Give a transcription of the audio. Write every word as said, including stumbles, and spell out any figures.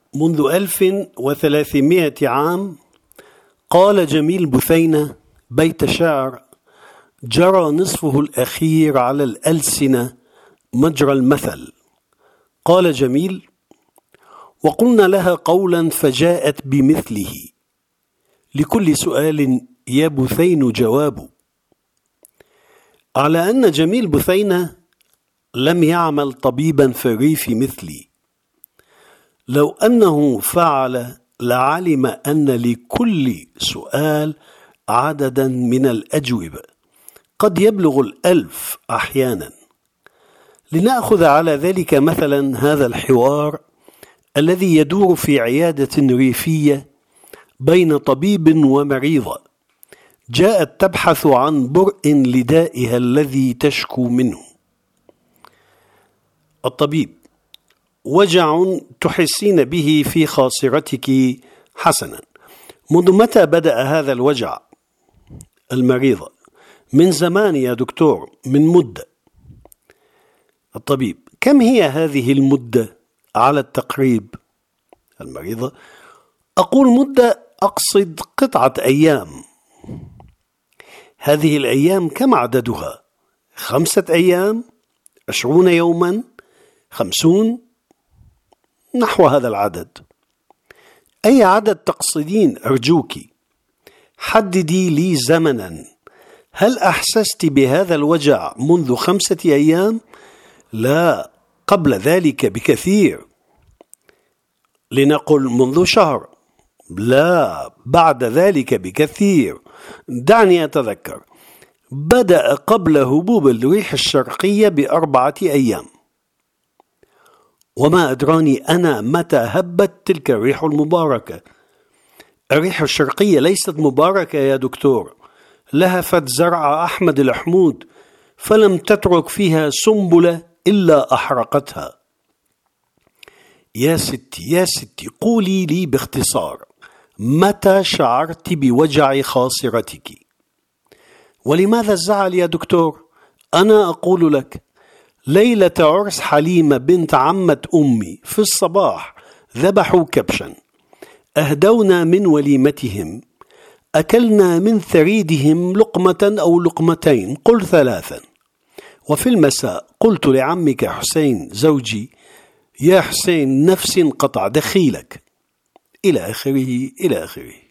منذ ألف وثلاثمائة عام قال جميل بثينة بيت شعر جرى نصفه الأخير على الألسنة مجرى المثل. قال جميل: وقلنا لها قولا فجاءت بمثله، لكل سؤال يا بثين جواب. على أن جميل بثينة لم يعمل طبيبا في الريف مثلي، لو أنه فعل لعلم أن لكل سؤال عددا من الأجوبة قد يبلغ الألف أحيانا. لنأخذ على ذلك مثلا هذا الحوار الذي يدور في عيادة ريفية بين طبيب ومريضة جاءت تبحث عن برء لدائها الذي تشكو منه. الطبيب: وجع تحسين به في خاصرتك. حسنا، منذ متى بدأ هذا الوجع؟ المريضة: من زمان يا دكتور، من مدة. الطبيب: كم هي هذه المدة على التقريب؟ المريضة: أقول مدة أقصد قطعة أيام. هذه الأيام كم عددها؟ خمسة أيام؟ عشرون يوما؟ خمسون؟ نحو هذا العدد. أي عدد تقصدين أرجوك؟ حددي لي زمنا. هل أحسست بهذا الوجع منذ خمسة أيام؟ لا، قبل ذلك بكثير. لنقل منذ شهر؟ لا، بعد ذلك بكثير. دعني أتذكر. بدأ قبل هبوب الريح الشرقية بأربعة أيام. وما أدراني أنا متى هبت تلك الريح المباركة. الريح الشرقية ليست مباركة يا دكتور، لهفت زرع أحمد الحمود فلم تترك فيها سنبلة إلا أحرقتها. يا ستي يا ستي، قولي لي باختصار، متى شعرت بوجع خاصرتك؟ ولماذا الزعل يا دكتور؟ أنا أقول لك، ليلة عرس حليمة بنت عمة أمي في الصباح ذبحوا كبشا، أهدونا من وليمتهم، أكلنا من ثريدهم لقمة أو لقمتين، قل ثلاثا. وفي المساء قلت لعمك حسين زوجي: يا حسين، نفسي انقطع دخيلك، إلى آخره إلى آخره.